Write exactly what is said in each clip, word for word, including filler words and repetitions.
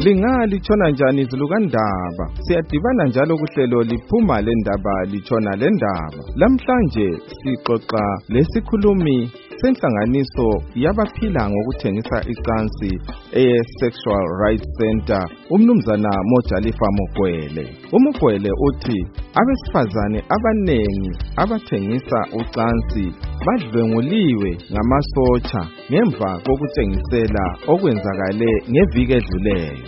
Lingalitshona njani izulu kaNdaba? Siyadibana njalo kuhlelo liphuma lendaba litshona lendaba. Lamhlanje sixoxa lesikhulumi senhlanganiso yabaphila ngokuthengisa icansi e-Sexual Rights Center, umnumzana Mojalifa Mugwele. Umugwele uthi abesifazane abanengi abathengisa ucansi badlwenguliwe ngamasotsha ngemva kokutshengisela okwenzakale ngeviki edluleyo.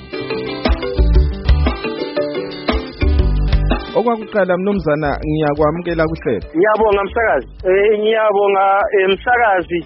Okwakuqala mnumzana ngiyakwamukela kuhlelo. Ngiyabonga msakazi. Eh ngiyabonga emsakazi.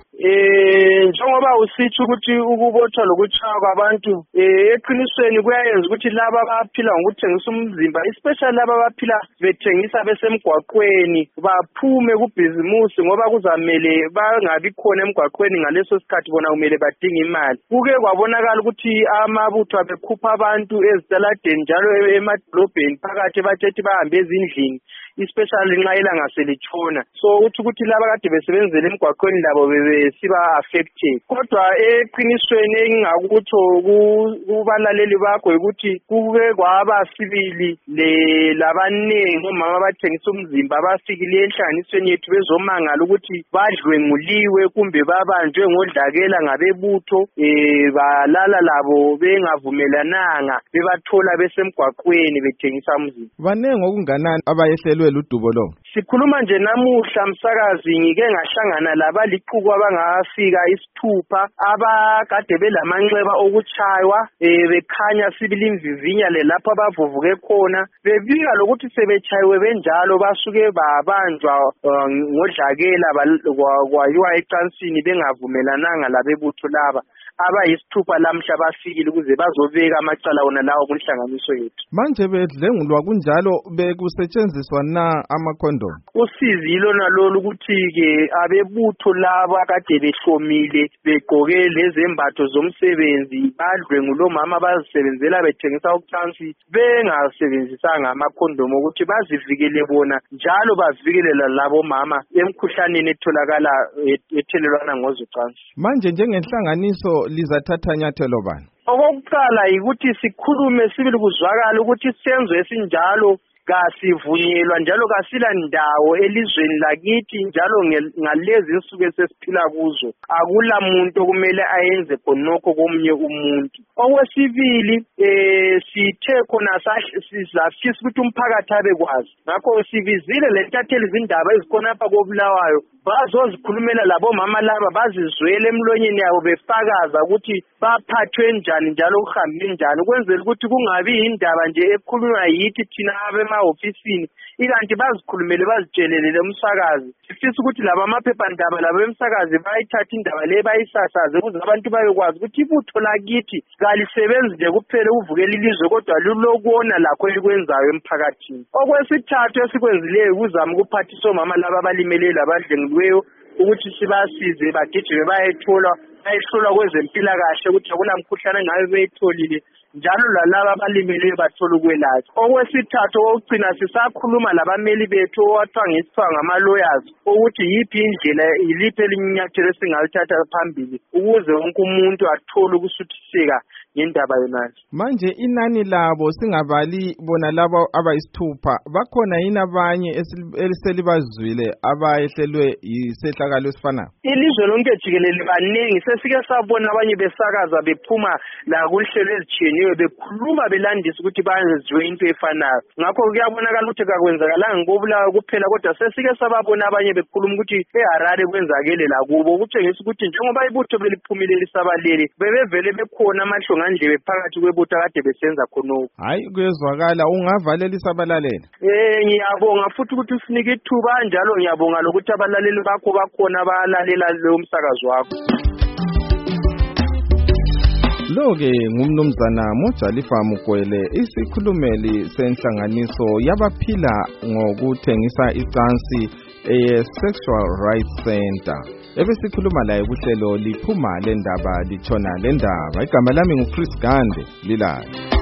Eh njengoba usitsho ukuthi ukubotshwa lokuchaya kwabantu eh eqinisweni kuyayenza ukuthi laba abaphila ngokuthengisa umzimba, especially laba abaphila bethengisa besemgwaqweni, baphume kubhizimusi ngoba kuzamele bangabi khona emgwaqweni ngaleso sikhathi bona kumele badinga imali. Kuke kwabonakala ukuthi amabutho abekhupha abantu ezitaladeni njalo emadolobheni phakathi bathethi bahambe ezindlini, especially nxa ilanga selitshona. So uthi ukuthi laba kade besebenzele emgwaqweni labo bebesiba affected. Kodwa eqinisweni engingakutsho kubalaleli bakho ukuthi kuke kwaba sibili le labanengi omama abathengisa umzimba abafikile enhlanganisweni yethu bezomangala ukuthi badlwenguliwe kumbe babanjwe ngodlakela ngabebutho eh balala labo bengavumelananga bebathola besemgwaqweni bethengisa umzimba. Banengi okunganani abayehlelwe ludubo lo? Sikhuluma nje namuhla msakazi, ngike ngahlangana labaliqhuku abangafika isithupha abakade belamanxeba okuchaywa eh bekhanya sibili imvivinya le lapha abavuvuke khona, bebika lokuthi sebechayiwe benjalo basuke babanjwa uh, ngodlakela kwayiwa ecansini bengavumelananga labebutho laba abayisithupha lamhla bafikile ukuze bazobeka amacala wona lawo kunhlanganiso yethu. Manje bedlengulwa kunjalo bekusetshenziswa na amakhondom? Usizi ilona lolu ukuthi ke abebutho laba kade behlomile begqoke lezembatho zomsebenzi badlwengulo mama bazisebenzela bethengisa ucansi bengasebenzisanga amakhondom ukuthi bazivikele bona njalo bavikele labo mama emkhuhlaneni etholakala ethelelwana ngozocansi. Manje njengenhlanganiso lizathatha nyathelo bani? Okokuqala ukuthi sikhulume sibili kuzwakala ukuthi senzo esinjalo kasivunyelwa njalo kasila ndawo elizweni lakithi njalo ngalezi insuku esesiphila kuzo akula muntu okumele ayenze khonokho komunye umuntu. Okwesibili eh sithe khona sizafisa ukuthi umphakathi abekwazi, ngakho sibizile lentatheli izindaba ezikhona apha koBulawayo bazozikhulumela labo mama laba bazizwele emlonyeni yabo befakaza ukuthi baphathwe njani njalo kuhambe njani, ukwenzela ukuthi kungabi indaba nje ekhulunywa yithi thina abemahofisini ikanti bazikhulumele bazitshelele umsakazi. Sifisa ukuthi laba amaphephandaba labo emsakazi bayithatha indaba le bayisasaze ukuze abantu bayekwazi ukuthi ibutho lakithi kalisebenzi nje kuphela ukuvukela ilizwe kodwa lulokona lakho elikwenzayo emphakathini. Okwesithathu esikwenzileyo ukuzama ukuphathisa omama laba abalimele labadlenguliweyo ukuthi sibasize bagijime bayethola bayihlolwa kwezempilakahle ukuthi akula mkhuhlane ngabe beyitholile njalo lalaba abalimeleyo bathola ukwelatshwa. Okwesithathu okugcina sisakhuluma labameli bethu owathwa ngesithiwa ngama-lawyers ukuthi yiphi indlela yiliphi elinyathelo esingalithatha phambili ukuze wonke umuntu athole ukusuthiseka ngendaba yonayo. Manje inani labo singabali bona labo abayisithupha bakhona yini abanye eliselibazwile abayehlelwe yisehlakalo esifanayo? Ilizwe lonke jikelele banengi, sesike sabona abanye besakaza bephuma la kuhlelo ezitshiyeneyo bekhuluma belandisa ukuthi bayenziwe into efanayo. Ngakho kuyabonakala ukuthi kakwenzakalanga ngoBulawayo kuphela kodwa sesike sababona abanye bekhuluma ukuthi eHarare kwenzakele la kubo, ukutshengisa ukuthi njengoba ibutho beliphumile lisabalele bebevele bekhona amahlonga ndlebe phakathi kwebutho kade besenza khonoko. Hayi kuyezwakala, ungavalela isabalaleli. Eh ngiyabonga futhi ukuthi usinike ithuba njalo ngiyabonga lokuthi abalaleli bakho bakhona abalalela lo msakazo wakho. Lo-ke ngumnumzana Mojalifa Mugwele, isikhulumeli senhlanganiso yabaphila ngokuthengisa icansi e-Sexual Rights Center. Ebesikhuluma laye kuhlelo liphuma lendaba litshona lendaba. Igama lami nguChris Gande, lilala.